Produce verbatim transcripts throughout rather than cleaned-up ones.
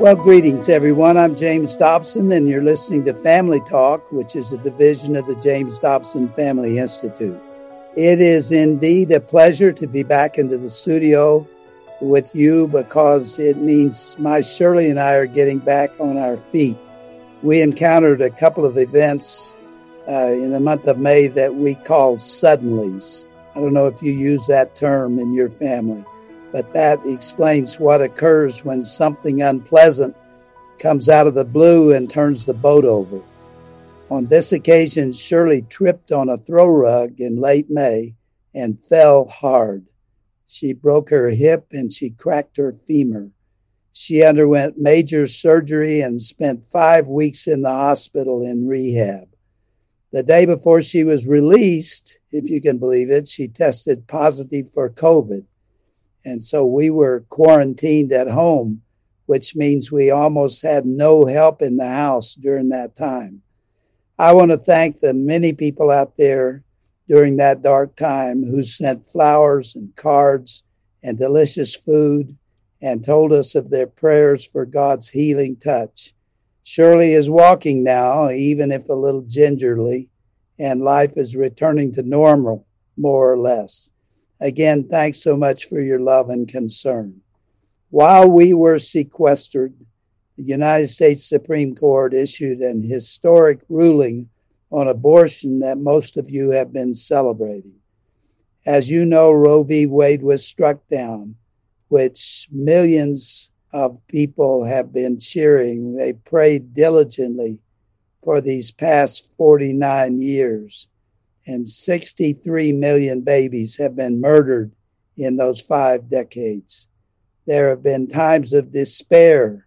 Well, greetings, everyone. I'm James Dobson, and you're listening to Family Talk, which is a division of the James Dobson Family Institute. It is indeed a pleasure to be back into the studio with you because it means my Shirley and I are getting back on our feet. We encountered a couple of events uh, in the month of May that we call suddenlies. I don't know if you use that term in your family, but that explains what occurs when something unpleasant comes out of the blue and turns the boat over. On this occasion, Shirley tripped on a throw rug in late May and fell hard. She broke her hip and she cracked her femur. She underwent major surgery and spent five weeks in the hospital in rehab. The day before she was released, if you can believe it, she tested positive for COVID. And so we were quarantined at home, which means we almost had no help in the house during that time. I want to thank the many people out there during that dark time who sent flowers and cards and delicious food and told us of their prayers for God's healing touch. Shirley is walking now, even if a little gingerly, and life is returning to normal, more or less. Again, thanks so much for your love and concern. While we were sequestered, the United States Supreme Court issued an historic ruling on abortion that most of you have been celebrating. As you know, Roe v. Wade was struck down, which millions of people have been cheering. They prayed diligently for these past forty-nine years. And sixty-three million babies have been murdered in those five decades. There have been times of despair,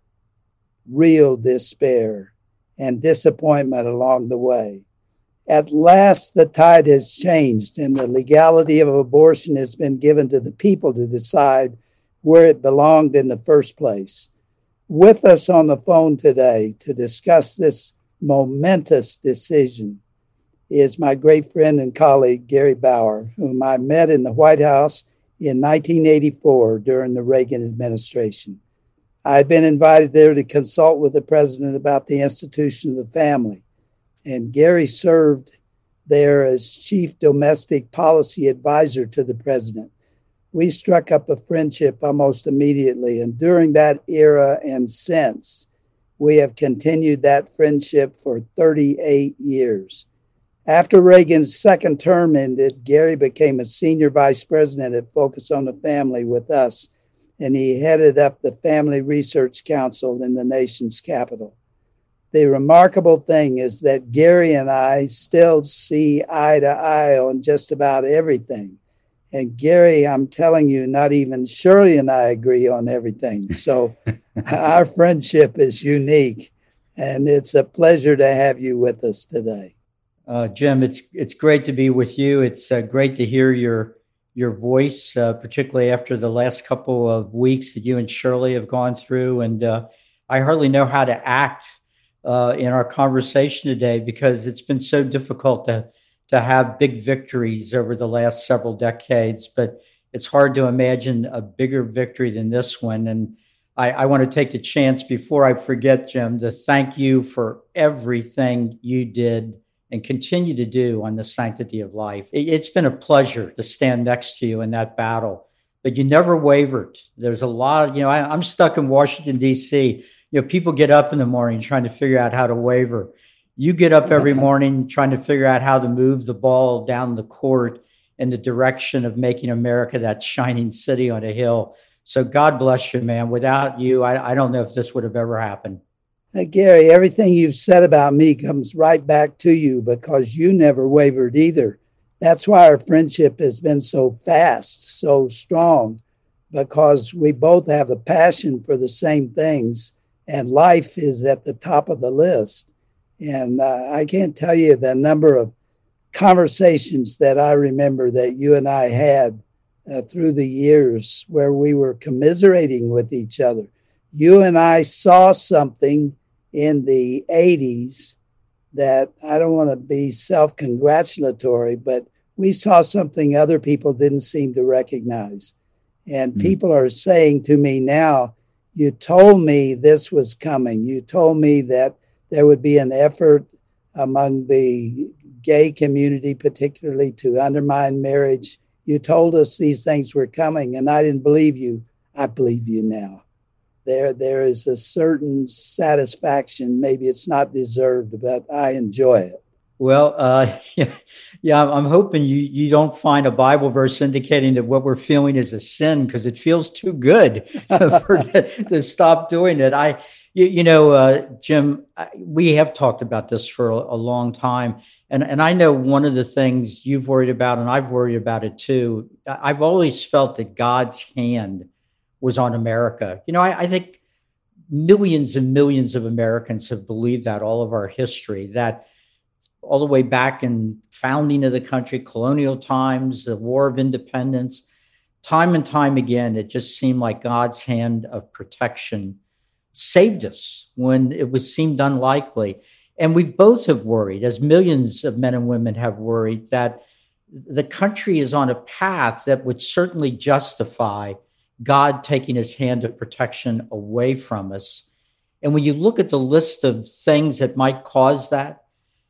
real despair, and disappointment along the way. At last, the tide has changed, and the legality of abortion has been given to the people to decide where it belonged in the first place. With us on the phone today to discuss this momentous decision is my great friend and colleague, Gary Bauer, whom I met in the White House in nineteen eighty-four during the Reagan administration. I had been invited there to consult with the president about the institution of the family, and Gary served there as chief domestic policy advisor to the president. We struck up a friendship almost immediately, and during that era and since, we have continued that friendship for thirty-eight years. After Reagan's second term ended, Gary became a senior vice president at Focus on the Family with us, and he headed up the Family Research Council in the nation's capital. The remarkable thing is that Gary and I still see eye to eye on just about everything. And Gary, I'm telling you, not even Shirley and I agree on everything. So our friendship is unique, and it's a pleasure to have you with us today. Uh, Jim, it's it's great to be with you. It's uh, great to hear your your voice, uh, particularly after the last couple of weeks that you and Shirley have gone through. And uh, I hardly know how to act uh, in our conversation today because it's been so difficult to to have big victories over the last several decades. But it's hard to imagine a bigger victory than this one. And I, I want to take the chance before I forget, Jim, to thank you for everything you did and continue to do on the sanctity of life. It, it's been a pleasure to stand next to you in that battle, but you never wavered. There's a lot of, you know, I, I'm stuck in Washington, D C. You know, people get up in the morning trying to figure out how to waver. You get up every morning trying to figure out how to move the ball down the court in the direction of making America that shining city on a hill. So God bless you, man. Without you, I, I don't know if this would have ever happened. Hey, Gary, everything you've said about me comes right back to you because you never wavered either. That's why our friendship has been so fast, so strong, because we both have a passion for the same things, and life is at the top of the list. And uh, I can't tell you the number of conversations that I remember that you and I had uh, through the years where we were commiserating with each other. You and I saw something in the eighties that I don't want to be self-congratulatory, but we saw something other people didn't seem to recognize. And mm. people are saying to me now, You told me this was coming. You told me that there would be an effort among the gay community, particularly to undermine marriage. You told us these things were coming, and I didn't believe you. I believe you now. There, there is a certain satisfaction. Maybe it's not deserved, but I enjoy it. Well, uh, yeah, yeah, I'm hoping you, you don't find a Bible verse indicating that what we're feeling is a sin, because it feels too good for to, to stop doing it. I, you, you know, uh, Jim, I, we have talked about this for a, a long time, and and I know one of the things you've worried about, and I've worried about it too. I've always felt that God's hand was on America. You know, I, I think millions and millions of Americans have believed that all of our history, that all the way back in founding of the country, colonial times, the War of Independence, time and time again, it just seemed like God's hand of protection saved us when it was seemed unlikely. And we've both have worried, as millions of men and women have worried, that the country is on a path that would certainly justify God taking his hand of protection away from us. And when you look at the list of things that might cause that,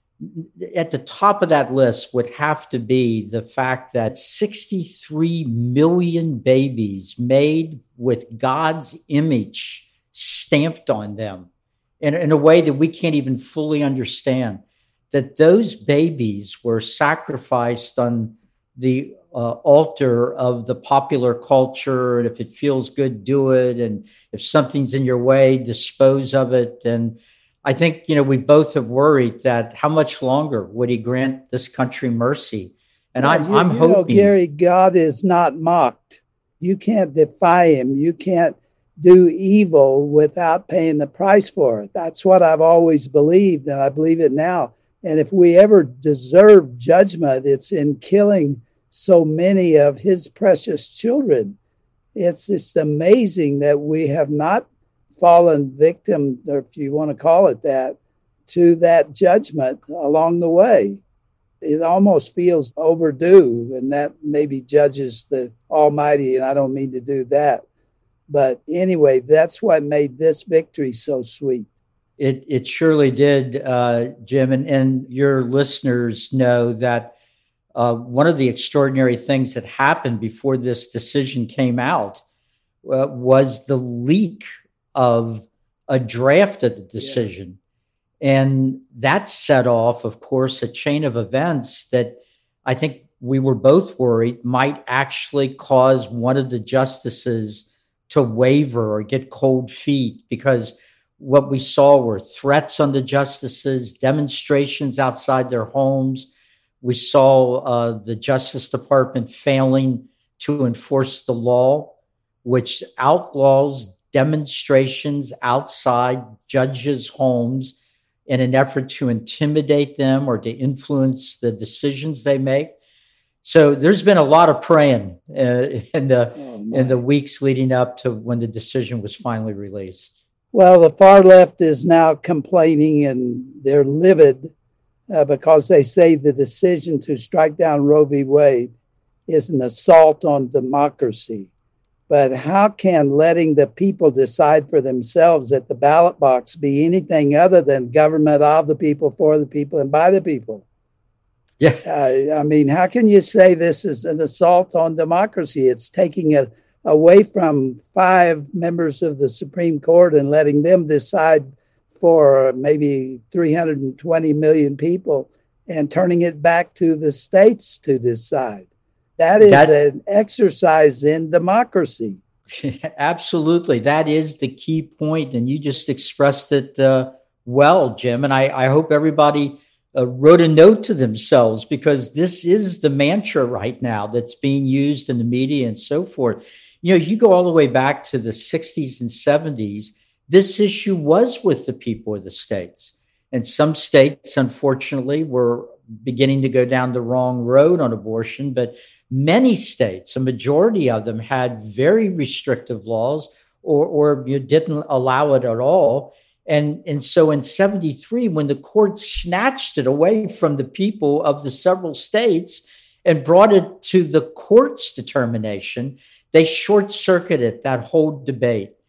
at the top of that list would have to be the fact that sixty-three million babies made with God's image stamped on them in, in a way that we can't even fully understand, that those babies were sacrificed on the uh, altar of the popular culture. And if it feels good, do it. And if something's in your way, dispose of it. And I think, you know, we both have worried that how much longer would he grant this country mercy? And yeah, I'm, you, I'm you hoping. Know, Gary, God is not mocked. You can't defy him. You can't do evil without paying the price for it. That's what I've always believed, and I believe it now. And if we ever deserve judgment, it's in killing so many of his precious children. It's just amazing that we have not fallen victim, or if you want to call it that, to that judgment along the way. It almost feels overdue, and that maybe judges the Almighty, and I don't mean to do that. But anyway, that's what made this victory so sweet. It it surely did, uh, Jim, and, and your listeners know that uh, one of the extraordinary things that happened before this decision came out uh, was the leak of a draft of the decision. Yeah. And that set off, of course, a chain of events that I think we were both worried might actually cause one of the justices to waver or get cold feet, because what we saw were threats on the justices, demonstrations outside their homes. We saw uh, the Justice Department failing to enforce the law, which outlaws demonstrations outside judges' homes in an effort to intimidate them or to influence the decisions they make. So there's been a lot of praying uh, in the oh, in the weeks leading up to when the decision was finally released. Well, the far left is now complaining, and they're livid uh, because they say the decision to strike down Roe v. Wade is an assault on democracy. But how can letting the people decide for themselves at the ballot box be anything other than government of the people, for the people, and by the people? Yeah. Uh, I mean, how can you say this is an assault on democracy? It's taking it away from five members of the Supreme Court and letting them decide for maybe three hundred twenty million people and turning it back to the states to decide. That is that, an exercise in democracy. Absolutely. That is the key point. And you just expressed it uh, well, Jim. And I, I hope everybody uh, wrote a note to themselves, because this is the mantra right now that's being used in the media and so forth. You know, you go all the way back to the sixties and seventies, this issue was with the people of the states. And some states, unfortunately, were beginning to go down the wrong road on abortion, but many states, a majority of them, had very restrictive laws or, or you didn't allow it at all. And, and so in seventy-three, when the court snatched it away from the people of the several states and brought it to the court's determination, they short-circuited that whole debate.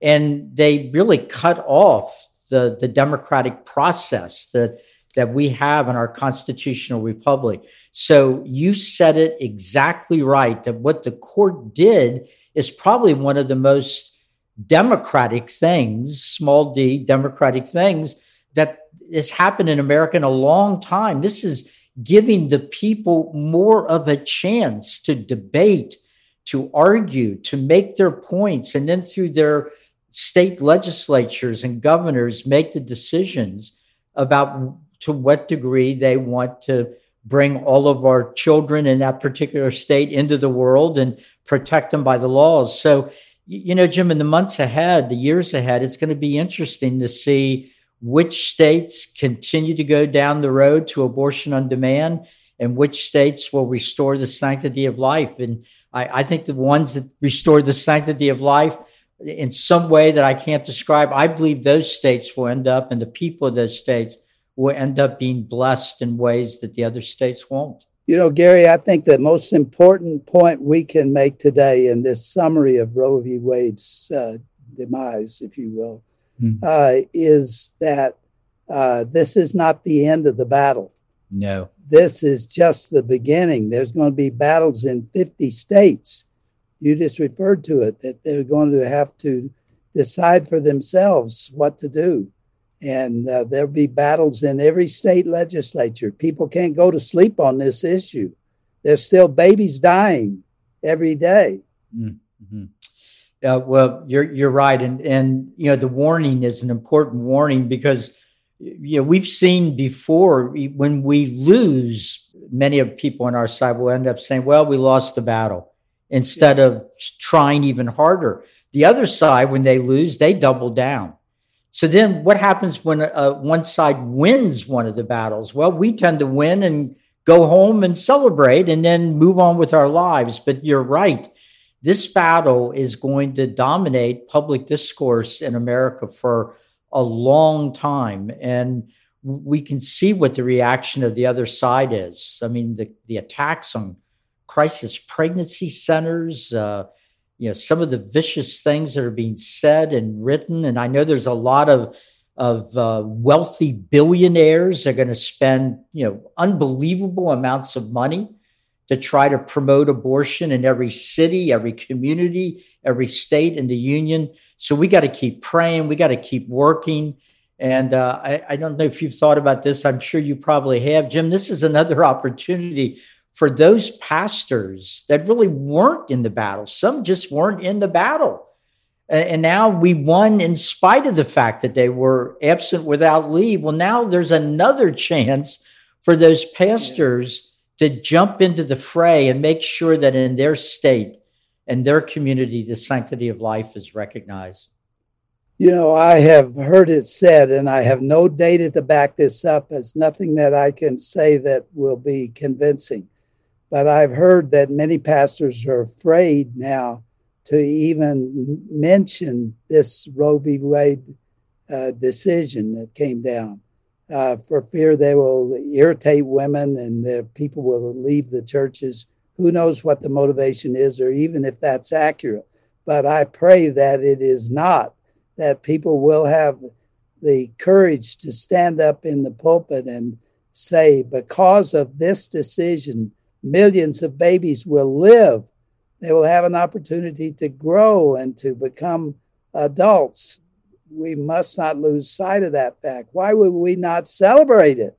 and they really cut off the, the democratic process that, that we have in our constitutional republic. So you said it exactly right, that what the court did is probably one of the most democratic things, small d, democratic things that has happened in America in a long time. This is giving the people more of a chance to debate, to argue, to make their points, and then through their state legislatures and governors make the decisions about to what degree they want to bring all of our children in that particular state into the world and protect them by the laws. So, you know, Jim, in the months ahead, the years ahead, it's going to be interesting to see which states continue to go down the road to abortion on demand and which states will restore the sanctity of life. And I, I think the ones that restore the sanctity of life in some way that I can't describe, I believe those states will end up, and the people of those states will end up being blessed in ways that the other states won't. You know, Gary, I think the most important point we can make today in this summary of Roe v. Wade's uh, demise, if you will, mm-hmm. uh, is that uh, this is not the end of the battle. No. This is just the beginning. There's going to be battles in fifty states. You just referred to it, that they're going to have to decide for themselves what to do. And uh, there'll be battles in every state legislature. People can't go to sleep on this issue. There's still babies dying every day. Mm-hmm. Uh, well, you're you're right, and and you know the warning is an important warning because you know we've seen before when we lose, many of people on our side will end up saying, "Well, we lost the battle," instead yeah. of trying even harder. The other side, when they lose, they double down. So then what happens when uh, one side wins one of the battles? Well, we tend to win and go home and celebrate and then move on with our lives. But you're right. This battle is going to dominate public discourse in America for a long time. And we can see what the reaction of the other side is. I mean, the, the attacks on crisis pregnancy centers, uh, you know, some of the vicious things that are being said and written. And I know there's a lot of, of uh, wealthy billionaires that are going to spend, you know, unbelievable amounts of money to try to promote abortion in every city, every community, every state in the union. So we got to keep praying. We got to keep working. And uh, I, I don't know if you've thought about this. I'm sure you probably have. Jim, this is another opportunity for those pastors that really weren't in the battle. Some just weren't in the battle. And now we won in spite of the fact that they were absent without leave. Well, now there's another chance for those pastors to jump into the fray and make sure that in their state and their community, the sanctity of life is recognized. You know, I have heard it said, and I have no data to back this up. It's nothing that I can say that will be convincing. But I've heard that many pastors are afraid now to even mention this Roe v. Wade uh, decision that came down uh, for fear they will irritate women and the people will leave the churches. Who knows what the motivation is or even if that's accurate. But I pray that it is not, that people will have the courage to stand up in the pulpit and say, because of this decision, millions of babies will live. They will have an opportunity to grow and to become adults. We must not lose sight of that fact. Why would we not celebrate it?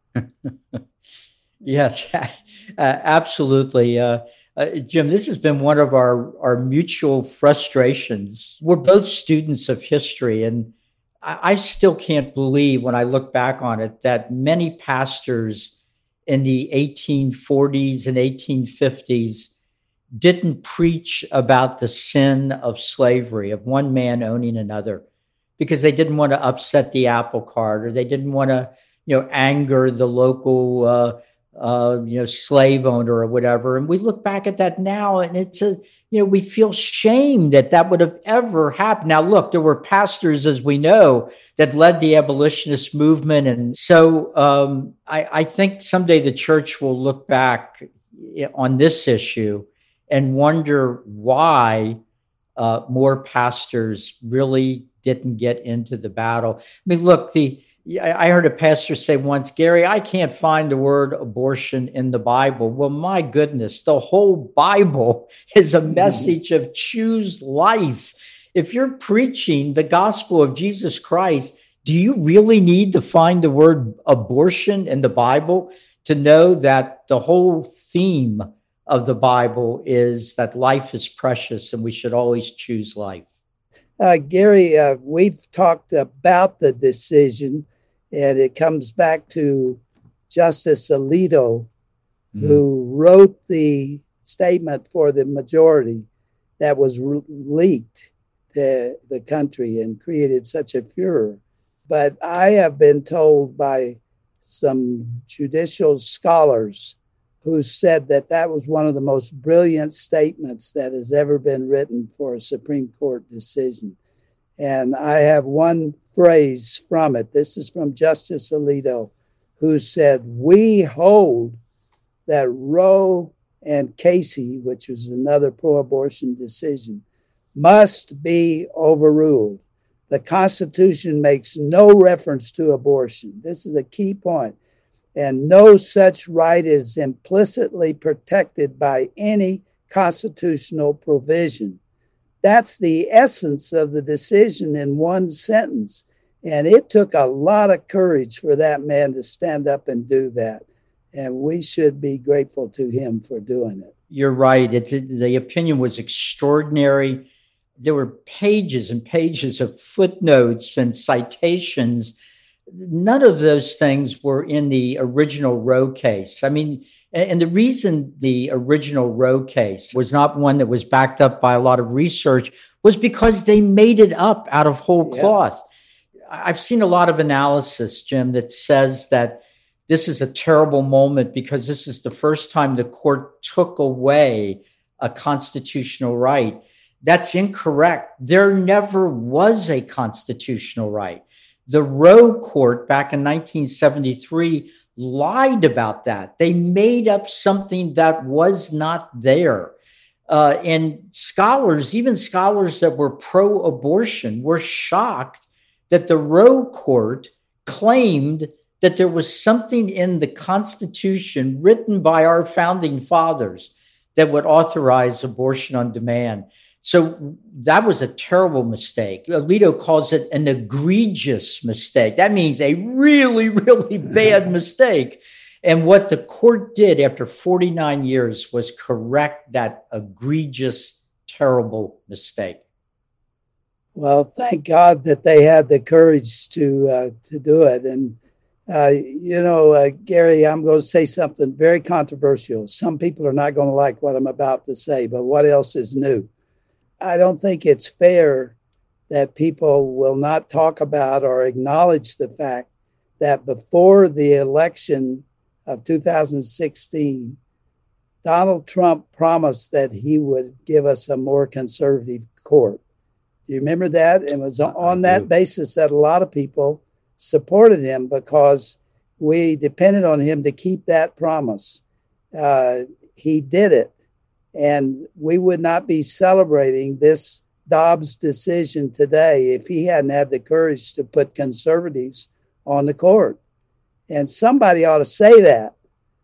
Yes, uh, absolutely. Uh, uh, Jim, this has been one of our, our mutual frustrations. We're both students of history, and I, I still can't believe when I look back on it that many pastors in the eighteen forties and eighteen fifties didn't preach about the sin of slavery, of one man owning another, because they didn't want to upset the apple cart or they didn't want to, you know, anger the local, uh, uh, you know, slave owner or whatever. And we look back at that now and it's a, you know, we feel shame that that would have ever happened. Now, look, there were pastors, as we know, that led the abolitionist movement. And so um, I, I think someday the church will look back on this issue and wonder why uh, more pastors really didn't get into the battle. I mean, look, the I heard a pastor say once, Gary, I can't find the word abortion in the Bible. Well, my goodness, the whole Bible is a message of choose life. If you're preaching the gospel of Jesus Christ, do you really need to find the word abortion in the Bible to know that the whole theme of the Bible is that life is precious and we should always choose life? Uh, Gary, uh, we've talked about the decision, and it comes back to Justice Alito, mm-hmm. who wrote the statement for the majority that was re- leaked to the country and created such a furor. But I have been told by some judicial scholars who said that that was one of the most brilliant statements that has ever been written for a Supreme Court decision. And I have one phrase from it. This is from Justice Alito, who said, "We hold that Roe and Casey, which was another pro-abortion decision, must be overruled. The Constitution makes no reference to abortion." This is a key point. "And no such right is implicitly protected by any constitutional provision." That's the essence of the decision in one sentence. And it took a lot of courage for that man to stand up and do that. And we should be grateful to him for doing it. You're right. It's, the opinion was extraordinary. There were pages and pages of footnotes and citations. None of those things were in the original Roe case. I mean, and the reason the original Roe case was not one that was backed up by a lot of research was because they made it up out of whole cloth. Yeah. I've seen a lot of analysis, Jim, that says that this is a terrible moment because this is the first time the court took away a constitutional right. That's incorrect. There never was a constitutional right. The Roe court back in nineteen seventy-three lied about that. They made up something that was not there. Uh, and scholars, even scholars that were pro-abortion, were shocked that the Roe court claimed that there was something in the Constitution written by our founding fathers that would authorize abortion on demand. So that was a terrible mistake. Alito calls it an egregious mistake. That means a really, really bad mistake. And what the court did after forty-nine years was correct that egregious, terrible mistake. Well, thank God that they had the courage to uh, to do it. And, uh, you know, uh, Gary, I'm going to say something very controversial. Some people are not going to like what I'm about to say, but what else is new? I don't think it's fair that people will not talk about or acknowledge the fact that before the election of two thousand sixteen, Donald Trump promised that he would give us a more conservative court. Do you remember that? It was on that basis that a lot of people supported him because we depended on him to keep that promise. Uh, he did it. And we would not be celebrating this Dobbs decision today if he hadn't had the courage to put conservatives on the court. And somebody ought to say that.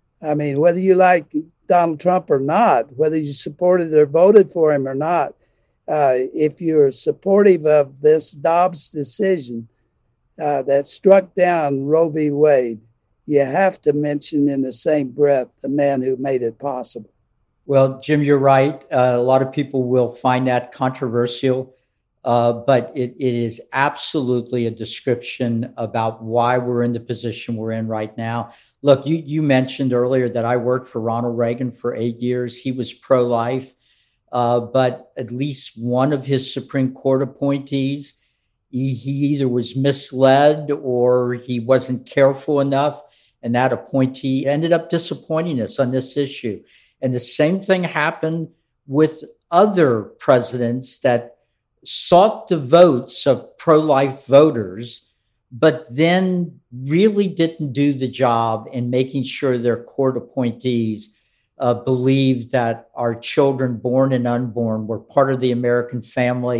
I mean, whether you like Donald Trump or not, whether you supported or voted for him or not, uh, if you're supportive of this Dobbs decision uh, that struck down Roe v. Wade, you have to mention in the same breath the man who made it possible. Well, Jim, you're right. Uh, a lot of people will find that controversial, uh, but it, it is absolutely a description about why we're in the position we're in right now. Look, you, you mentioned earlier that I worked for Ronald Reagan for eight years. He was pro-life, uh, but at least one of his Supreme Court appointees, he, he either was misled or he wasn't careful enough, and that appointee ended up disappointing us on this issue. And the same thing happened with other presidents that sought the votes of pro-life voters, but then really didn't do the job in making sure their court appointees uh, believed that our children, born and unborn, were part of the American family,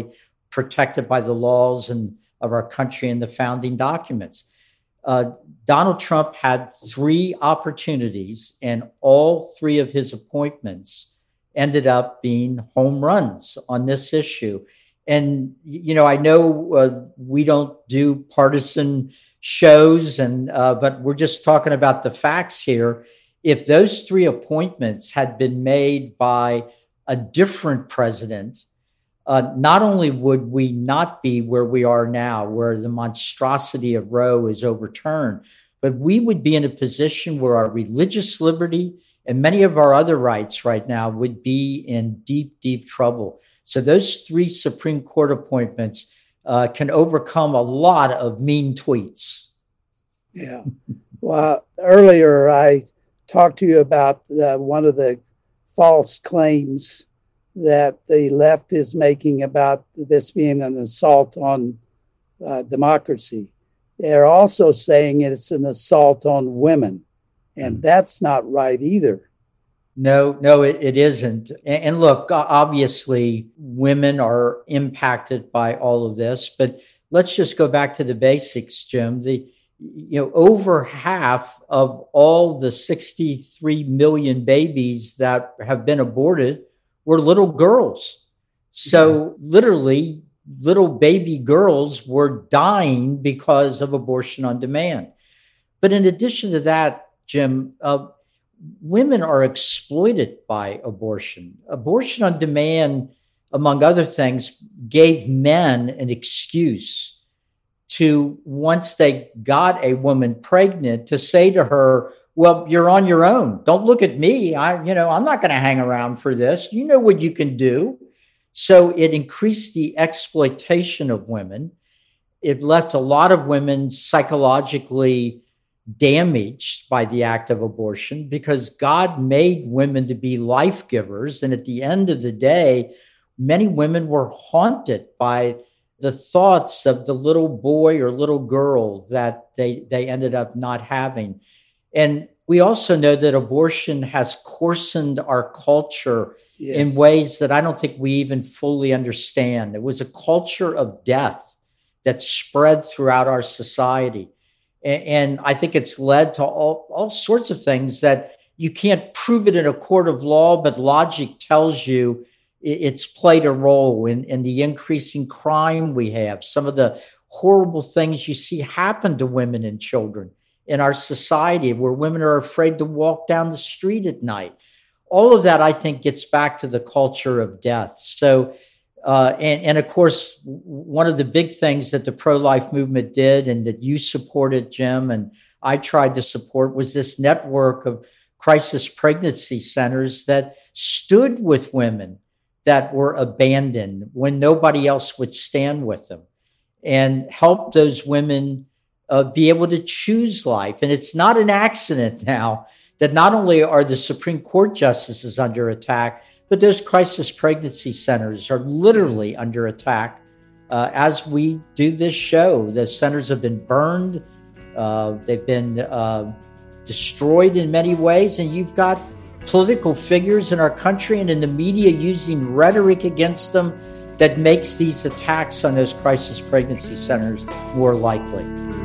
protected by the laws and of our country and the founding documents. Uh, Donald Trump had three opportunities, and all three of his appointments ended up being home runs on this issue. And, you know, I know uh, we don't do partisan shows, and uh, but we're just talking about the facts here. If those three appointments had been made by a different president, uh, not only would we not be where we are now, where the monstrosity of Roe is overturned, but we would be in a position where our religious liberty and many of our other rights right now would be in deep, deep trouble. So those three Supreme Court appointments uh, can overcome a lot of mean tweets. Yeah. Well, earlier I talked to you about uh, one of the false claims that the left is making about this being an assault on uh, democracy. They're also saying it's an assault on women, and that's not right either. No, no, it, it isn't. And, and look, obviously, women are impacted by all of this, but let's just go back to the basics, Jim. The you know, over half of all the sixty-three million babies that have been aborted were little girls. So yeah. literally, little baby girls were dying because of abortion on demand. But in addition to that, Jim, uh, women are exploited by abortion. Abortion on demand, among other things, gave men an excuse to, once they got a woman pregnant, to say to her, well, you're on your own. Don't look at me. I, you know, I'm not going to hang around for this. You know what you can do. So it increased the exploitation of women. It left a lot of women psychologically damaged by the act of abortion, because God made women to be life givers. And at the end of the day, many women were haunted by the thoughts of the little boy or little girl that they, they ended up not having. And we also know that abortion has coarsened our culture yes. in ways that I don't think we even fully understand. It was a culture of death that spread throughout our society. And, and I think it's led to all, all sorts of things that you can't prove it in a court of law, but logic tells you it's played a role in, in the increasing crime we have, some of the horrible things you see happen to women and children in our society, where women are afraid to walk down the street at night. All of that, I think, gets back to the culture of death. So, uh, and, and of course, one of the big things that the pro-life movement did, and that you supported, Jim, and I tried to support, was this network of crisis pregnancy centers that stood with women that were abandoned when nobody else would stand with them, and help those women uh, be able to choose life. And it's not an accident now that not only are the Supreme Court justices under attack, but those crisis pregnancy centers are literally under attack. Uh, as we do this show, the centers have been burned. Uh, they've been uh, destroyed in many ways. And you've got political figures in our country and in the media using rhetoric against them that makes these attacks on those crisis pregnancy centers more likely.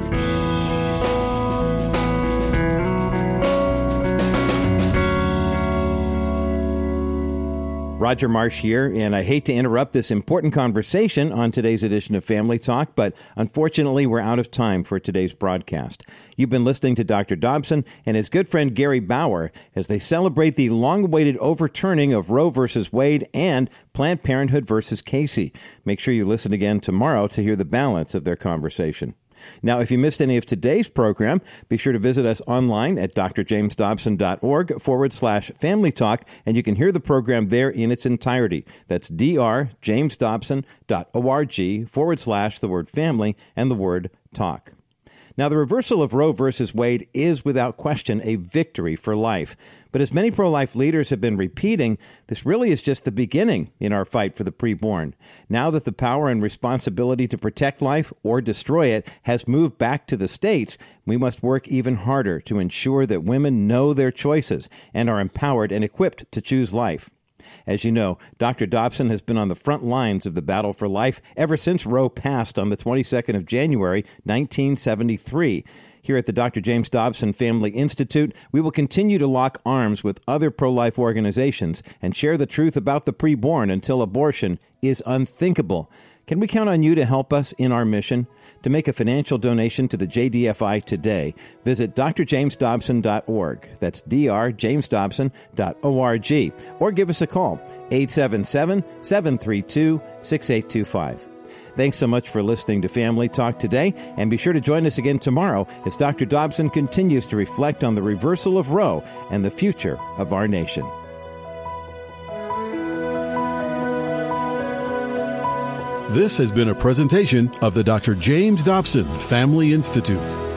Roger Marsh here, and I hate to interrupt this important conversation on today's edition of Family Talk, but unfortunately we're out of time for today's broadcast. You've been listening to Doctor Dobson and his good friend Gary Bauer as they celebrate the long-awaited overturning of Roe versus Wade and Planned Parenthood versus Casey. Make sure you listen again tomorrow to hear the balance of their conversation. Now, if you missed any of today's program, be sure to visit us online at drjamesdobson.org forward slash family talk, and you can hear the program there in its entirety. That's drjamesdobson.org forward slash the word family and the word talk. Now, the reversal of Roe versus Wade is without question a victory for life. But as many pro-life leaders have been repeating, this really is just the beginning in our fight for the preborn. Now that the power and responsibility to protect life or destroy it has moved back to the states, we must work even harder to ensure that women know their choices and are empowered and equipped to choose life. As you know, Doctor Dobson has been on the front lines of the battle for life ever since Roe passed on the twenty-second of January, nineteen seventy-three. Here at the Doctor James Dobson Family Institute, we will continue to lock arms with other pro-life organizations and share the truth about the preborn until abortion is unthinkable. Can we count on you to help us in our mission? To make a financial donation to the J D F I today, visit d r james dobson dot org. That's d r james dobson dot org. Or give us a call, eight seven seven, seven three two, six eight two five. Thanks so much for listening to Family Talk today, and be sure to join us again tomorrow as Doctor Dobson continues to reflect on the reversal of Roe and the future of our nation. This has been a presentation of the Doctor James Dobson Family Institute.